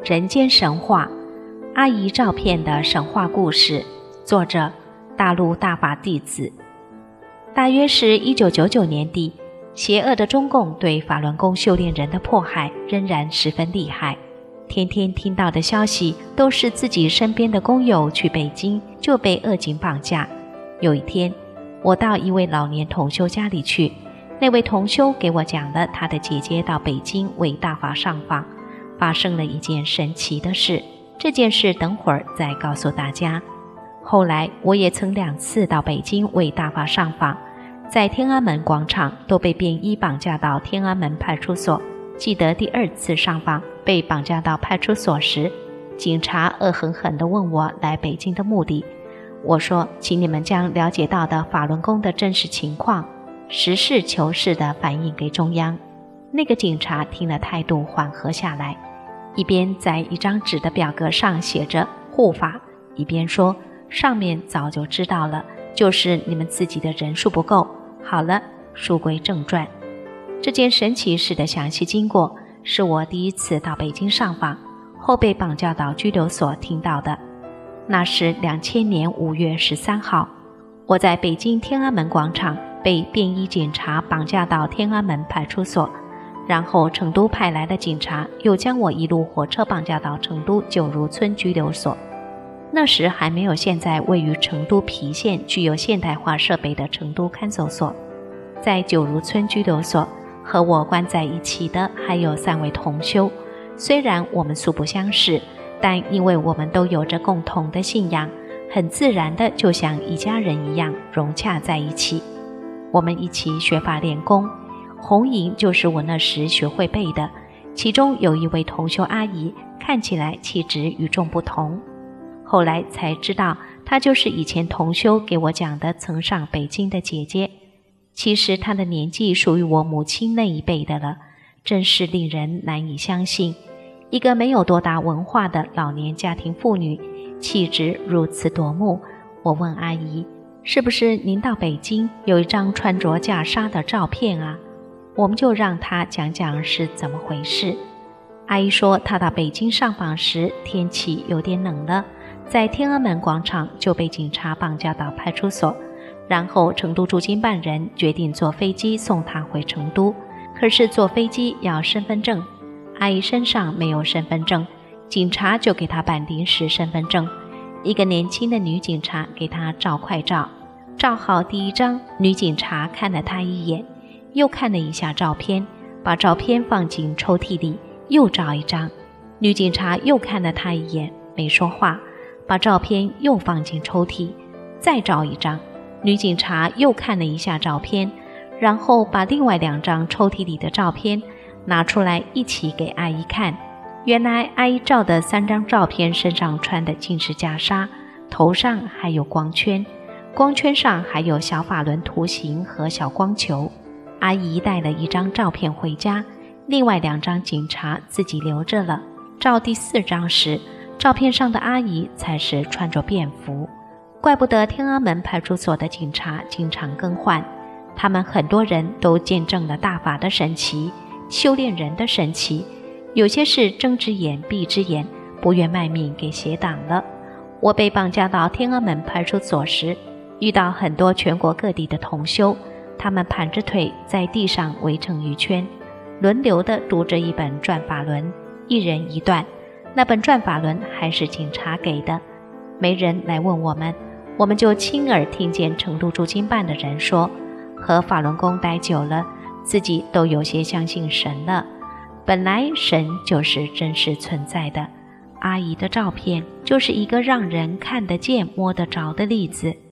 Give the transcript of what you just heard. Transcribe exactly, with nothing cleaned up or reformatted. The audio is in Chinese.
人间神话，阿姨照片的神话故事，作者大陆大法弟子。大约是一九九九年底，邪恶的中共对法轮功修炼人的迫害仍然十分厉害，天天听到的消息都是自己身边的工友去北京就被恶警绑架。有一天，我到一位老年同修家里去，那位同修给我讲了他的姐姐到北京为大法上访，发生了一件神奇的事，这件事等会儿再告诉大家。后来我也曾两次到北京为大法上访，在天安门广场都被便衣绑架到天安门派出所。记得第二次上访被绑架到派出所时，警察恶狠狠地问我来北京的目的。我说，请你们将了解到的法轮功的真实情况实事求是地反映给中央。那个警察听了态度缓和下来，一边在一张纸的表格上写着护法，一边说，上面早就知道了，就是你们自己的人数不够。好了，书归正传。这件神奇事的详细经过是我第一次到北京上访后被绑架到拘留所听到的。那是两千年五月十三号，我在北京天安门广场被便衣警察绑架到天安门派出所，然后成都派来的警察又将我一路火车绑架到成都九如村拘留所。那时还没有现在位于成都郫县具有现代化设备的成都看守所。在九如村拘留所，和我关在一起的还有三位同修，虽然我们素不相识，但因为我们都有着共同的信仰，很自然的就像一家人一样融洽在一起。我们一起学法练功，红营就是我那时学会背的，其中有一位同修阿姨看起来气质与众不同，后来才知道她就是以前同修给我讲的曾上北京的姐姐。其实她的年纪属于我母亲那一辈的了，真是令人难以相信。一个没有多大文化的老年家庭妇女，气质如此夺目。我问阿姨，是不是您到北京有一张穿着袈裟的照片啊？我们就让她讲讲是怎么回事。阿姨说，她到北京上访时天气有点冷了，在天安门广场就被警察绑架到派出所，然后成都驻京办人决定坐飞机送她回成都，可是坐飞机要身份证，阿姨身上没有身份证，警察就给她办临时身份证。一个年轻的女警察给她照快照，照好第一张，女警察看了她一眼，又看了一下照片，把照片放进抽屉里，又照一张。女警察又看了她一眼，没说话，把照片又放进抽屉，再照一张。女警察又看了一下照片，然后把另外两张抽屉里的照片拿出来一起给阿姨看。原来阿姨照的三张照片身上穿的尽是袈裟，头上还有光圈，光圈上还有小法轮图形和小光球。阿姨带了一张照片回家，另外两张警察自己留着了。照第四张时，照片上的阿姨才是穿着便服。怪不得天安门派出所的警察经常更换，他们很多人都见证了大法的神奇，修炼人的神奇，有些是睁只眼闭只眼，不愿卖命给邪党了。我被绑架到天安门派出所时，遇到很多全国各地的同修，他们盘着腿在地上围成一圈，轮流地读着一本转法轮，一人一段，那本转法轮还是警察给的。没人来问我们，我们就亲耳听见成都驻京办的人说，和法轮功待久了，自己都有些相信神了。本来神就是真实存在的，阿姨的照片就是一个让人看得见摸得着的例子。